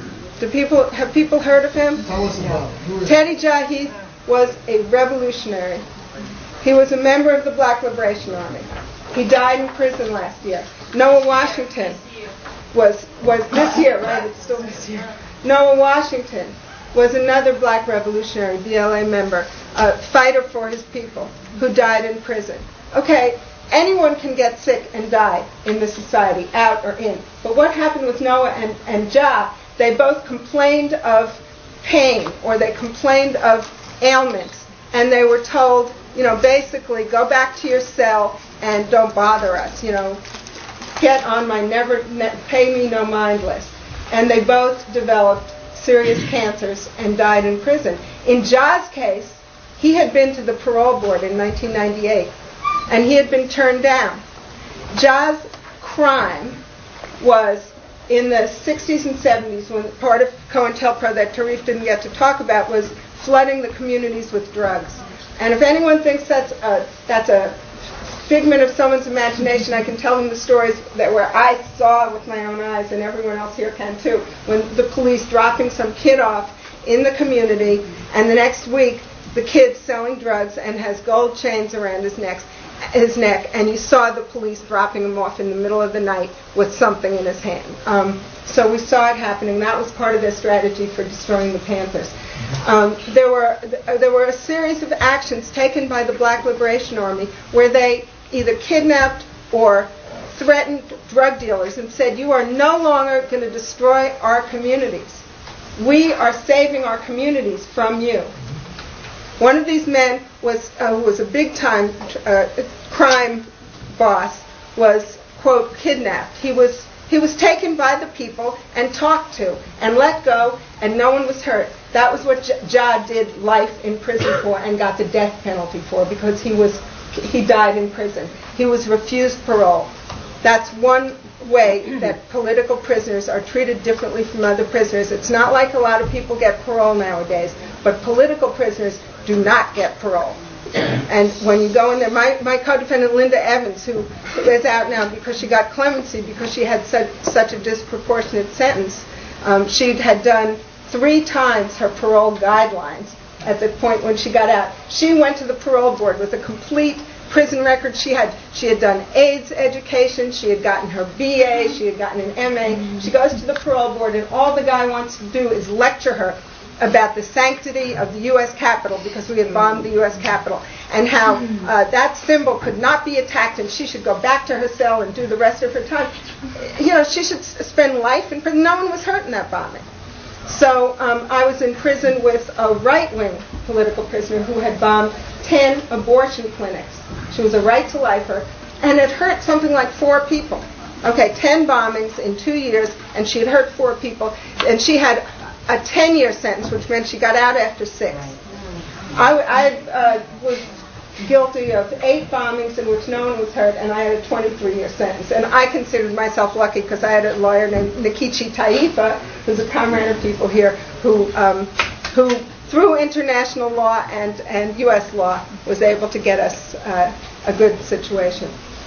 Have people heard of him? Tell us about him. Teddy Jaheed was a revolutionary. He was a member of the Black Liberation Army. He died in prison last year. Noah Washington was this year, right? It's still this year. Noah Washington was another black revolutionary, BLA member, a fighter for his people, who died in prison. Okay, anyone can get sick and die in this society, out or in. But what happened with Noah and Ja, they both complained of pain, or they complained of ailments, and they were told, you know, basically, go back to your cell and don't bother us, you know, get on my pay me no mind list. And they both developed serious cancers and died in prison. In Ja's case, he had been to the parole board in 1998, and he had been turned down. Ja's crime was in the 60s and 70s, when part of COINTELPRO that Tarif didn't get to talk about was flooding the communities with drugs. And if anyone thinks that's a figment of someone's imagination, I can tell them the stories where I saw with my own eyes, and everyone else here can too, when the police dropping some kid off in the community, and the next week the kid's selling drugs and has gold chains around his neck, and you saw the police dropping him off in the middle of the night with something in his hand. So we saw it happening. That was part of their strategy for destroying the Panthers. There were a series of actions taken by the Black Liberation Army where they either kidnapped or threatened drug dealers and said, you are no longer going to destroy our communities. We are saving our communities from you. One of these men who was a big-time crime boss was, quote, kidnapped. He was taken by the people and talked to and let go, and no one was hurt. That was what Ja did life in prison for and got the death penalty for, because he died in prison. He was refused parole. That's one way that political prisoners are treated differently from other prisoners. It's not like a lot of people get parole nowadays, but political prisoners do not get parole. And when you go in there, my co-defendant Linda Evans, who is out now because she got clemency because she had such a disproportionate sentence, she had done 3 times her parole guidelines at the point when she got out. She went to the parole board with a complete prison record. She had done AIDS education, she had gotten her BA, she had gotten an MA. She goes to the parole board, and all the guy wants to do is lecture her about the sanctity of the U.S. Capitol because we had bombed the U.S. Capitol, and how that symbol could not be attacked, and she should go back to her cell and do the rest of her time. She should spend life in prison. No one was hurt in that bombing. So I was in prison with a right-wing political prisoner who had bombed 10 abortion clinics. She was a right-to-lifer, and it hurt something like 4 people. Okay, 10 bombings in 2 years, and she had hurt 4 people, and she had a 10-year sentence, which meant she got out after 6. I was guilty of 8 bombings in which no one was hurt, and I had a 23-year sentence. And I considered myself lucky because I had a lawyer named Nikichi Taifa, who's a comrade of people here, who through international law and U.S. law, was able to get us a good situation.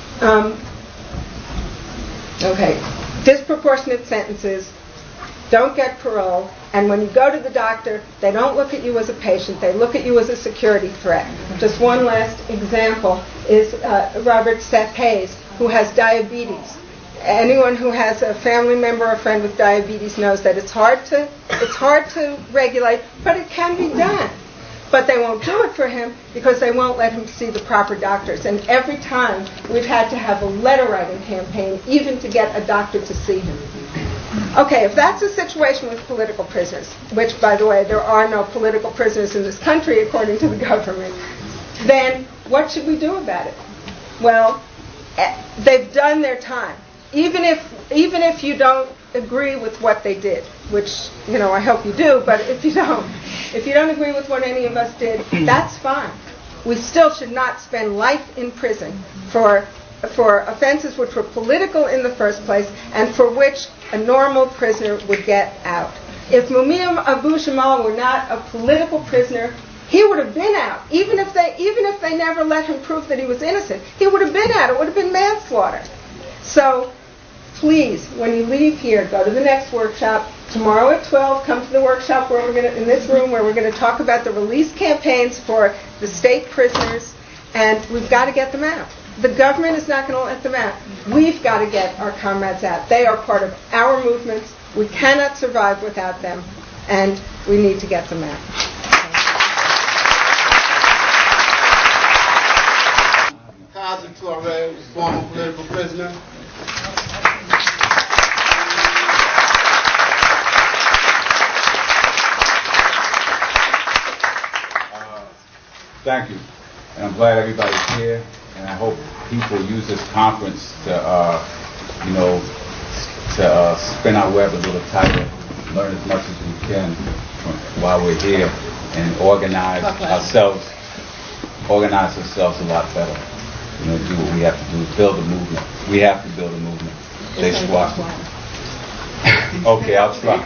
Okay, disproportionate sentences, don't get parole, and when you go to the doctor, they don't look at you as a patient, they look at you as a security threat. Just one last example is Robert Seth Hayes, who has diabetes. Anyone who has a family member or friend with diabetes knows that it's hard to regulate, but it can be done. But they won't do it for him because they won't let him see the proper doctors. And every time we've had to have a letter-writing campaign even to get a doctor to see him. Okay, if that's the situation with political prisoners, which, by the way, there are no political prisoners in this country according to the government, then what should we do about it? Well, they've done their time. Even if you don't agree with what they did, which, I hope you do, but if you don't agree with what any of us did, that's fine. We still should not spend life in prison for offenses which were political in the first place and for which a normal prisoner would get out. If Mumia Abu-Jamal were not a political prisoner, he would have been out. Even if they never let him prove that he was innocent, he would have been out. It would have been manslaughter. So please, when you leave here, go to the next workshop. Tomorrow at 12, come to the workshop in this room where we're going to talk about the release campaigns for the state prisoners, and we've got to get them out. The government is not going to let them out. We've got to get our comrades out. They are part of our movements. We cannot survive without them, and we need to get them out. Kazi Toure, former political prisoner. Thank you. And I'm glad everybody's here, and I hope people use this conference to spin our web a little tighter, learn as much as we can while we're here, and organize ourselves a lot better. Do what we have to do, build a movement. We have to build a movement. They swap. Okay, I'll try.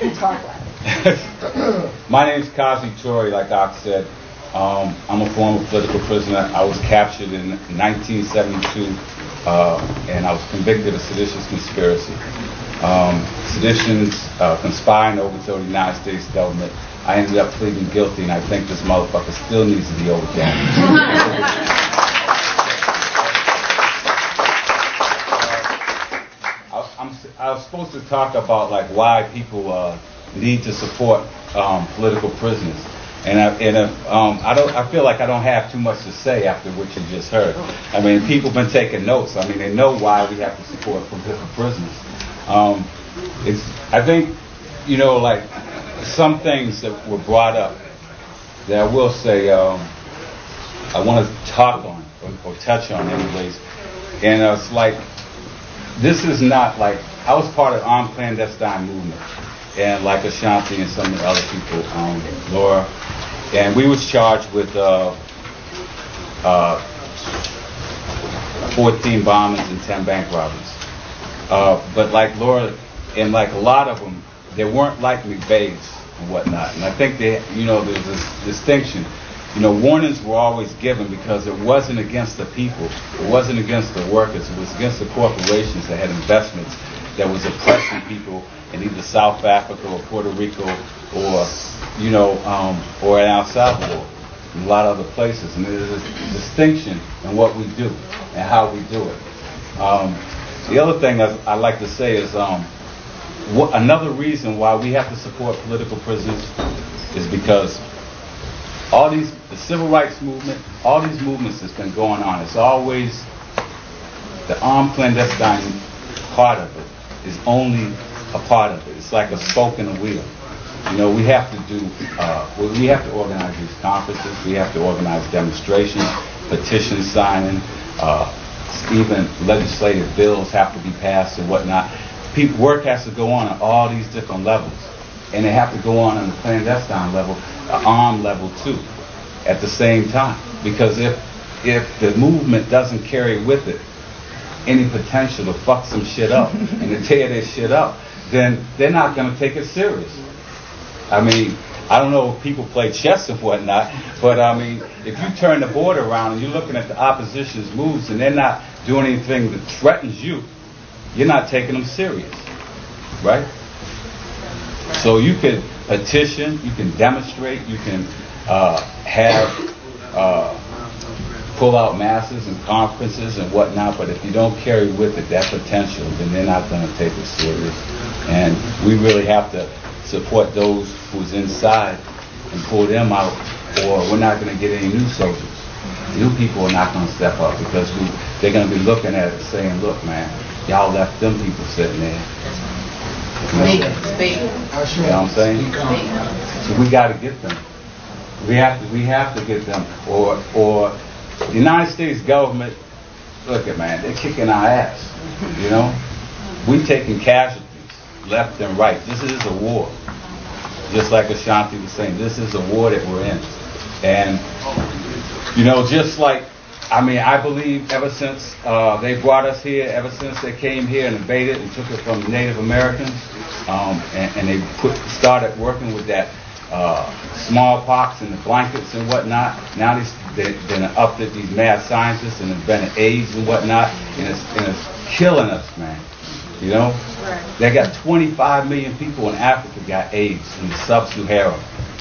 My name is Kazi Toure, like Doc said. I'm a former political prisoner. I was captured in 1972, and I was convicted of seditious conspiracy. Seditions, conspiring to overthrow the United States government. I ended up pleading guilty, and I think this motherfucker still needs to be overcome. I was supposed to talk about why people need to support political prisoners. And I feel like I don't have too much to say after what you just heard. I mean, people have been taking notes. I mean, they know why we have to support political prisoners. I think, some things that were brought up that I will say I want to talk on or touch on anyways. And it's this is not I was part of the armed clandestine movement. And like Ashanti and some of the other people, Laura, and we was charged with 14 bombings and 10 bank robberies. But like Laura, and like a lot of them, they weren't like McVeigh's and whatnot. And I think there's this distinction. Warnings were always given because it wasn't against the people, it wasn't against the workers, it was against the corporations that had investments that was oppressing people in either South Africa or Puerto Rico or or in El Salvador and a lot of other places. And there's a distinction in what we do and how we do it. The other thing that I like to say is another reason why we have to support political prisoners is because the civil rights movement, all these movements that's been going on, it's always the armed clandestine part of it is only a part of it. It's like a spoke in a wheel. You know, we have to organize these conferences, we have to organize demonstrations, petition signing, even legislative bills have to be passed and whatnot. Work has to go on all these different levels. And they have to go on the clandestine level, armed level too, at the same time. Because if the movement doesn't carry with it any potential to fuck some shit up and to tear this shit up, then they're not going to take it serious. I mean, I don't know if people play chess and whatnot, but I mean, if you turn the board around and you're looking at the opposition's moves and they're not doing anything that threatens you, you're not taking them serious, right? So you can petition, you can demonstrate, you can pull out masses and conferences and whatnot, but if you don't carry with it that potential, then they're not going to take it serious. And we really have to support those who's inside and pull them out, or we're not going to get any new soldiers. New people are not going to step up because they're going to be looking at it saying, look, man, y'all left them people sitting there. Speak. You know what I'm saying? So we got to get them. We have to get them, or the United States government. Look at, man, they're kicking our ass. You know, we taking casualties left and right. This is a war. Just like Ashanti was saying, this is a war that we're in. And you know, just like, I mean, I believe ever since they brought us here, ever since they came here and invaded and took it from Native Americans, and they started working with that smallpox and the blankets and whatnot. Now they've been upped at these mad scientists and invented AIDS and whatnot, and it's killing us, man. You know, right. They got 25 million people in Africa got AIDS in sub-Saharan.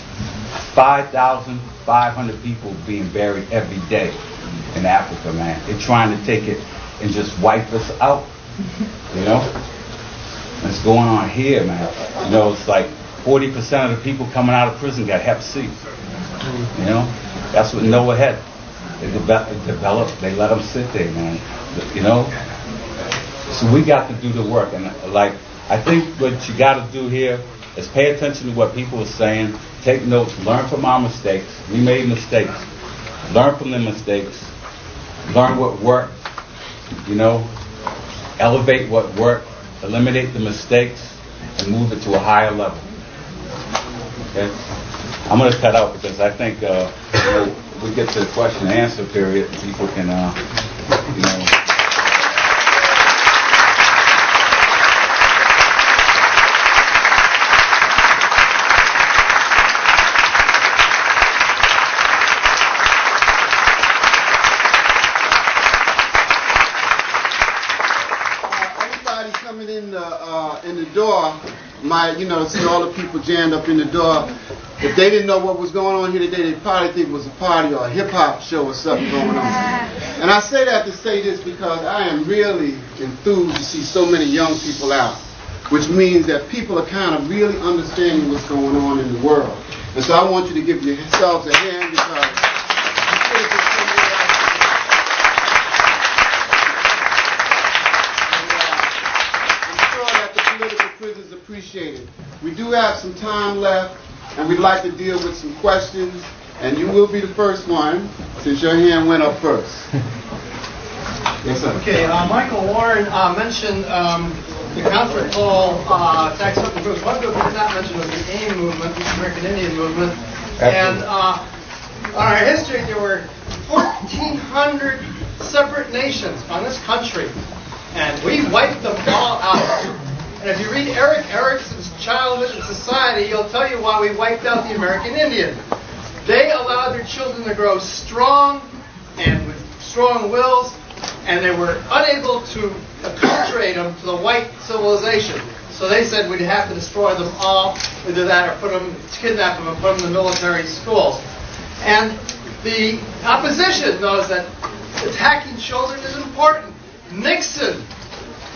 5,500 people being buried every day in Africa, man. They're trying to take it and just wipe us out. You know, what's going on here, man? You know, it's like 40% of the people coming out of prison got Hep C. You know, that's what Noah had. They developed. They let them sit there, man. You know. So we got to do the work, and like I think what you got to do here is pay attention to what people are saying, take notes, learn from our mistakes. We made mistakes. Learn from the mistakes. Learn what worked. You know, elevate what worked, eliminate the mistakes, and move it to a higher level. Okay, I'm going to cut out because I think we get to the question and answer period. People can, you know. In the door, see all the people jammed up in the door. If they didn't know what was going on here today, they'd probably think it was a party or a hip-hop show or something going on. And I say that to say this because I am really enthused to see so many young people out, which means that people are kind of really understanding what's going on in the world. And so I want you to give yourselves a hand because prisons appreciate it. We do have some time left, and we'd like to deal with some questions, and you will be the first one, since your hand went up first. Yes, sir. Okay, Michael Warren mentioned the counterfeit call tax something groups. One group he did not mention was the AIM movement, the American Indian movement. And on our history, there were 1,400 separate nations on this country, and we wiped them all out. And if you read Erik Erikson's Childhood and Society, he'll tell you why we wiped out the American Indian. They allowed their children to grow strong and with strong wills, and they were unable to acculturate them to the white civilization. So they said we'd have to destroy them all, either that or kidnap them and put them in military schools. And the opposition knows that attacking children is important. Nixon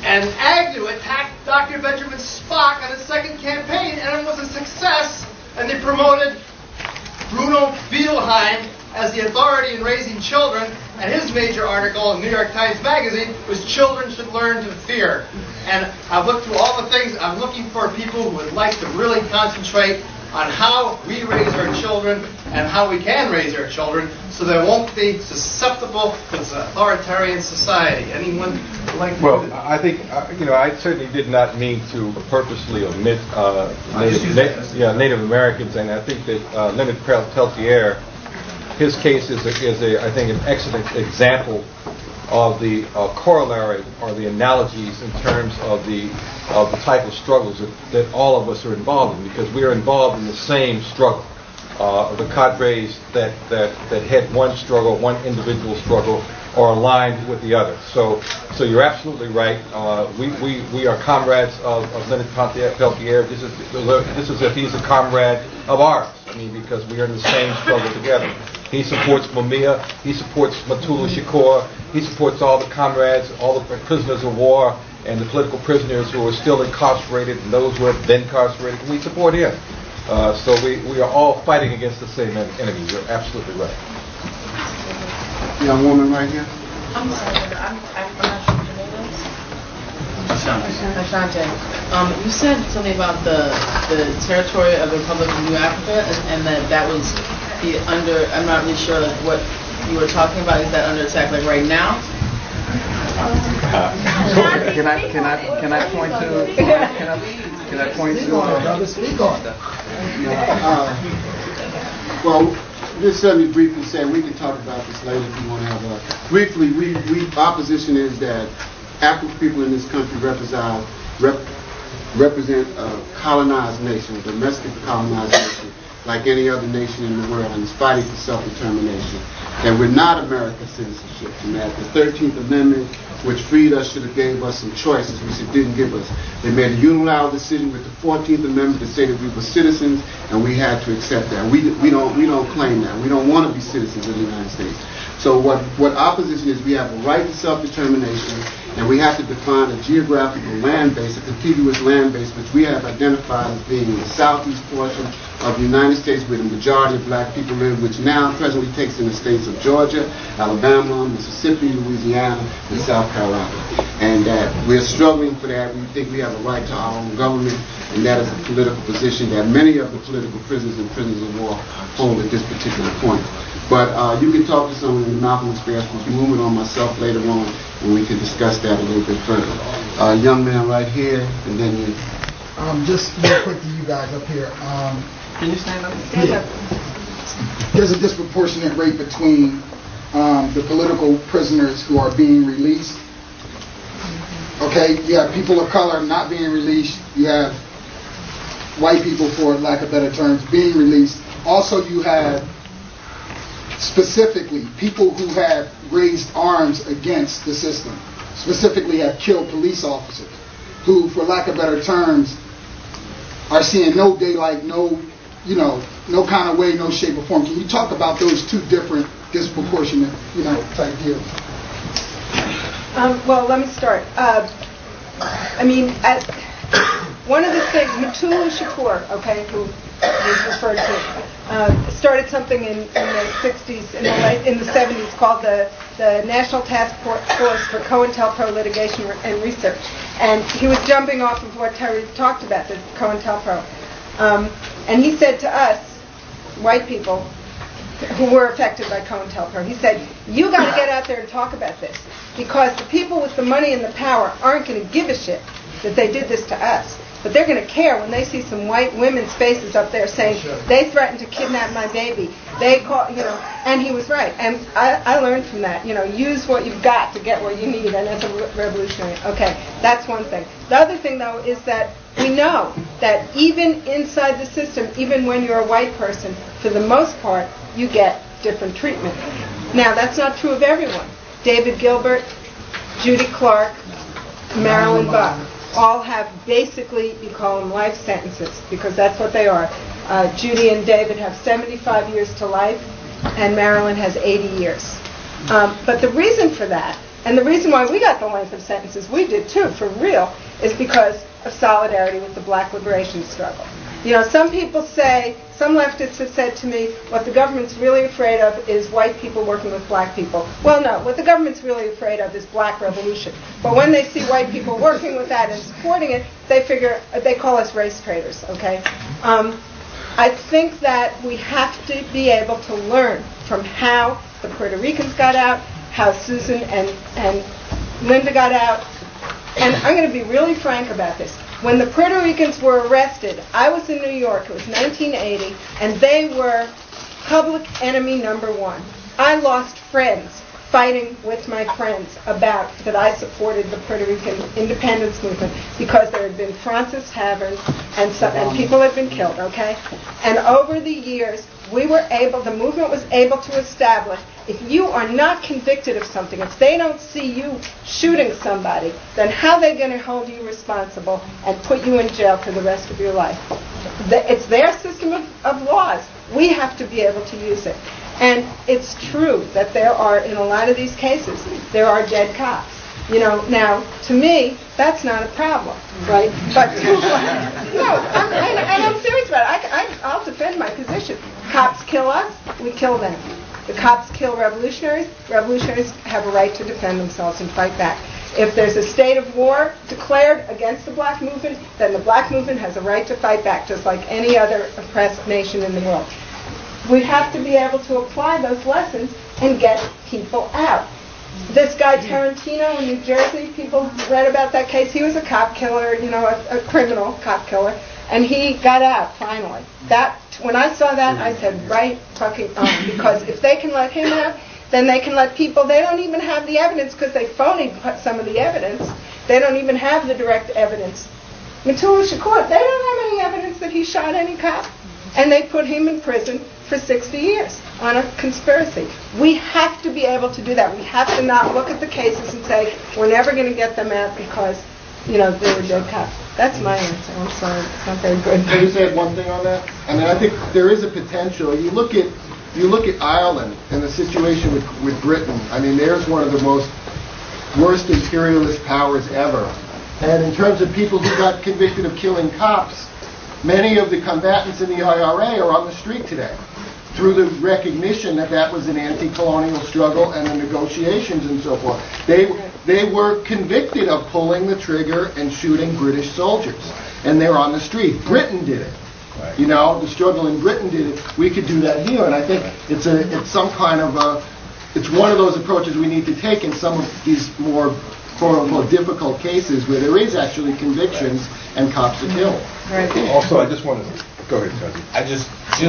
And Agnew attacked Dr. Benjamin Spock on his second campaign, and it was a success. And they promoted Bruno Bettelheim as the authority in raising children, and his major article in New York Times Magazine was "Children Should Learn to Fear." And I've looked through all the things. I'm looking for people who would like to really concentrate on how we raise our children and how we can raise our children so they won't be susceptible to this authoritarian society. Anyone would like to? Well, I think, I certainly did not mean to purposely omit Native Americans, and I think that Leonard Peltier, his case is I think, an excellent example of the corollary or the analogies in terms of the type of struggles that all of us are involved in, because we are involved in the same struggle. The cadres that had one struggle, one individual struggle, are aligned with the other. So you're absolutely right. We are comrades of Leonard Peltier. This is if he's a comrade of ours. I mean, because we are in the same struggle together. He supports Mumia. He supports Mutulu Shakur. He supports all the comrades, all the prisoners of war, and the political prisoners who are still incarcerated, and those who have been incarcerated. And we support him. So we are all fighting against the same enemy. You're absolutely right. Young woman right here. I'm sorry, I'm not sure what your name is. Ashante. You said something about the territory of the Republic of New Africa, and that was the under. I'm not really sure what you were talking about. Is that under attack like right now? Can I point to another speak on that? Well, just let me briefly say, we can talk about this later if you want to have a... Briefly, our position is that African people in this country represent a colonized nation, a domestic colonized nation, like any other nation in the world, and is fighting for self-determination. That we're not American citizenship, and that the 13th Amendment, which freed us, should have gave us some choices, which it didn't give us. They made a unilateral decision with the 14th Amendment to say that we were citizens, and we had to accept that. We don't claim that. We don't want to be citizens of the United States. So what our position is, we have a right to self-determination, and we have to define a geographical land base, a contiguous land base, which we have identified as being the southeast portion of the United States, where the majority of black people live, which now presently takes in the states of Georgia, Alabama, Mississippi, Louisiana, and South Carolina. And we're struggling for that. We think we have a right to our own government, and that is a political position that many of the political prisoners and prisoners of war hold at this particular point. But you can talk to someone in the Malcolm X Grassroots movement or myself later on, and we can discuss that a little bit further. Young man right here, and then you. Just real quick to you guys up here. Can you stand up? Yeah. There's a disproportionate rate between the political prisoners who are being released. Okay, you have people of color not being released. You have white people, for lack of better terms, being released. Also, you have specifically people who have raised arms against the system, specifically have killed police officers, who, for lack of better terms, are seeing no daylight, no kind of way, no shape or form. Can you talk about those two different disproportionate, type deals? Well, let me start. One of the things, Mutulu Shakur, who was referred to, started something in the 60s, in the 70s, called the National Task Force for COINTELPRO Litigation and Research. And he was jumping off of what Terry talked about, the COINTELPRO. And he said to us, white people, who were affected by COINTELPRO, he said, you got to get out there and talk about this, because the people with the money and the power aren't going to give a shit that they did this to us. But they're going to care when they see some white women's faces up there saying, they threatened to kidnap my baby. They call, and he was right. And I learned from that, use what you've got to get what you need, and that's a revolutionary. Okay, that's one thing. The other thing, though, is that we know that even inside the system, even when you're a white person, for the most part, you get different treatment. Now, that's not true of everyone. David Gilbert, Judy Clark, Marilyn Buck, all have basically, you call them life sentences, because that's what they are. Judy and David have 75 years to life, and Marilyn has 80 years. But the reason for that And the reason why we got the length of sentences we did too, for real, is because of solidarity with the black liberation struggle. You know, some people say, some leftists have said to me, what the government's really afraid of is white people working with black people. Well, no, what the government's really afraid of is black revolution. But when they see white people working with that and supporting it, they call us race traitors, okay? I think that we have to be able to learn from how the Puerto Ricans got out, how Susan and Linda got out. And I'm going to be really frank about this. When the Puerto Ricans were arrested, I was in New York, it was 1980, and they were public enemy number one. I lost friends fighting with my friends about that I supported the Puerto Rican independence movement because there had been Francis Taverns and people had been killed, okay? And over the years, the movement was able to establish, if you are not convicted of something, if they don't see you shooting somebody, then how are they going to hold you responsible and put you in jail for the rest of your life? It's their system of laws. We have to be able to use it. And it's true that there are, in a lot of these cases, there are dead cops. You know, now, to me, that's not a problem, right? But I'm serious about it. I'll defend my position. Cops kill us, we kill them. The cops kill revolutionaries. Revolutionaries have a right to defend themselves and fight back. If there's a state of war declared against the black movement, then the black movement has a right to fight back, just like any other oppressed nation in the world. We have to be able to apply those lessons and get people out. This guy Tarantino in New Jersey, people read about that case. He was a cop killer, you know, a criminal cop killer, and he got out finally. When I saw that, I said, right fucking on, because if they can let him out, then they can let people. They don't even have the evidence because they phonied some of the evidence. They don't even have the direct evidence. Mutulu Shakur, they don't have any evidence that he shot any cop, and they put him in prison for 60 years on a conspiracy. We have to be able to do that. We have to not look at the cases and say, we're never going to get them out because, you know, they were dead cops. That's my answer. I'm sorry, it's not very good. Can I just add one thing on that? I mean, I think there is a potential. You look at Ireland and the situation with Britain. I mean, there's one of the worst imperialist powers ever. And in terms of people who got convicted of killing cops, many of the combatants in the IRA are on the street today through the recognition that that was an anti-colonial struggle and the negotiations and so forth. They were convicted of pulling the trigger and shooting British soldiers, and they're on the street. Britain did it. Right. You know, the struggle in Britain did it. We could do that here, and I think it's some kind of it's one of those approaches we need to take in some of these more quote-unquote difficult cases where there is actually convictions and cops are killed. Right. Also, I just want to go ahead, Kazi. I just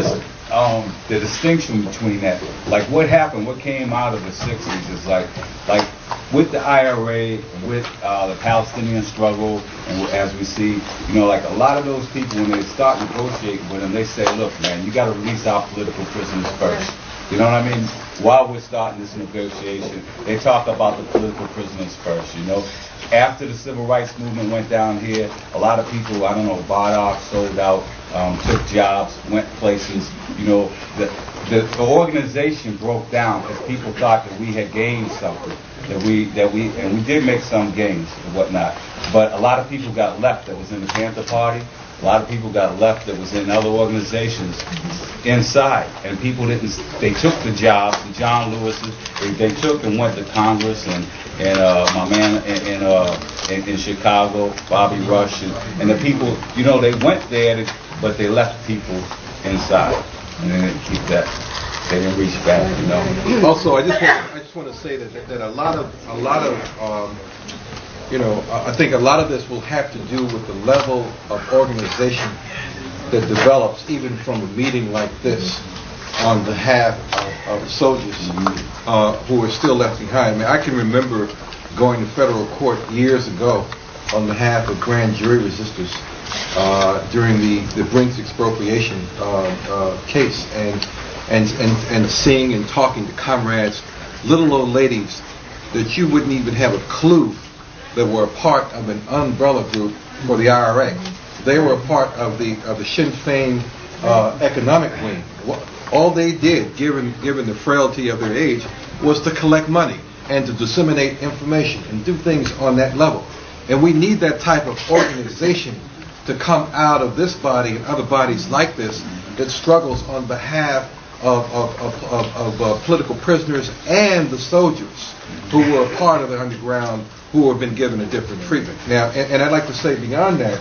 the distinction between that, like what happened, what came out of the 60s is like with the IRA, with the Palestinian struggle, and as we see, you know, like a lot of those people, when they start negotiating with them, they say, look, man, you got to release our political prisoners first. You know what I mean? While we're starting this negotiation, they talk about the political prisoners first, you know. After the civil rights movement went down here, a lot of people, I don't know, bought off, sold out, took jobs, went places. You know, the organization broke down because people thought that we had gained something, and we did make some gains and whatnot. But a lot of people got left that was in the Panther Party. A lot of people got left that was in other organizations inside, and people didn't. They took the jobs, the John Lewis's. They took and went to Congress, and my man in Chicago, Bobby Rush, and the people. You know, they went there, but they left people inside, and they didn't keep that. They didn't reach back. You know. Also, I just want to say that a lot of you know, I think a lot of this will have to do with the level of organization that develops even from a meeting like this on behalf of soldiers who are still left behind. I mean, I can remember going to federal court years ago on behalf of grand jury resistors during the Brinks expropriation case, and seeing and talking to comrades, little old ladies that you wouldn't even have a clue that were a part of an umbrella group for the IRA. They were a part of the Sinn Féin economic wing. All they did, given the frailty of their age, was to collect money. and to disseminate information and do things on that level. And we need that type of organization to come out of this body and other bodies like this that struggles on behalf of political prisoners and the soldiers who were a part of the underground who have been given a different treatment. Now, and I'd like to say beyond that,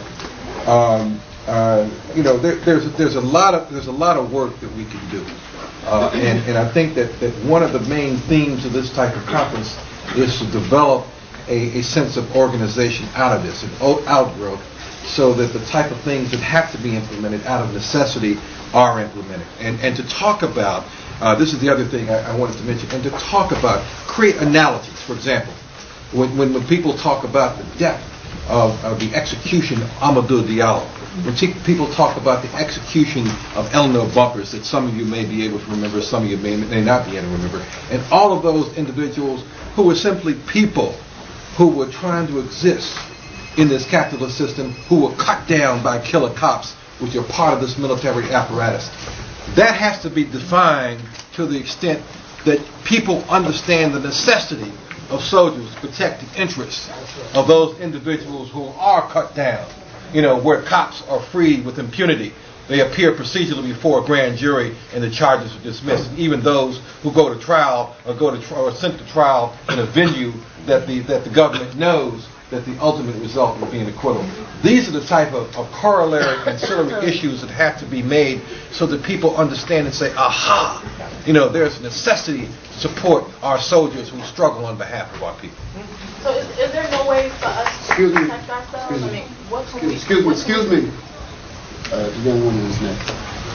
there's a lot of work that we can do, and I think that one of the main themes of this type of conference is to develop a sense of organization out of this, an outgrowth, so that the type of things that have to be implemented out of necessity are implemented. And to talk about, this is the other thing I wanted to mention, and to talk about, create analogies. For example, when people talk about the depth of the execution of Amadou Diallo, when people talk about the execution of Eleanor Bumpurs, that some of you may be able to remember, some of you may not be able to remember, and all of those individuals who were simply people who were trying to exist in this capitalist system, who were cut down by killer cops, which are part of this military apparatus. That has to be defined to the extent that people understand the necessity of soldiers to protect the interests of those individuals who are cut down. Where cops are free with impunity. They appear procedurally before a grand jury and the charges are dismissed. And even those who go to trial or sent to trial in a venue that the government knows that the ultimate result will be an acquittal. These are the type of corollary ancillary issues that have to be made so that people understand and say, aha, there's a necessity to support our soldiers who struggle on behalf of our people. So is there no way for us to protect ourselves? Excuse me. The young woman is next.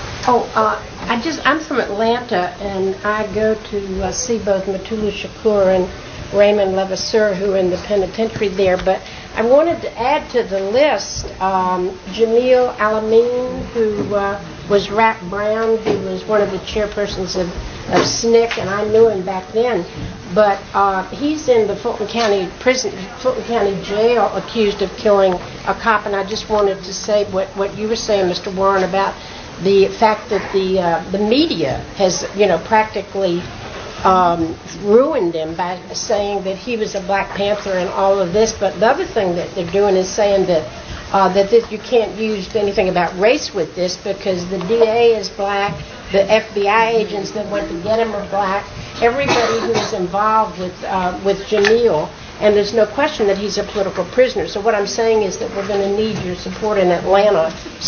I'm from Atlanta, and I go to see both Mutulu Shakur and Raymond Levasseur, who are in the penitentiary there. But I wanted to add to the list Jamil Alameen, who was Rat Brown, who was one of the chairpersons of SNCC, and I knew him back then. But he's in the Fulton County jail, accused of killing a cop. And I just wanted to say what you were saying, Mr. Warren, about the fact that the media has, practically ruined him by saying that he was a Black Panther and all of this. But the other thing that they're doing is saying that you can't use anything about race with this because the DA is Black, the FBI agents that went to get him are Black. Everybody who is involved with Jamil, and there's no question that he's a political prisoner. So what I'm saying is that we're going to need your support in Atlanta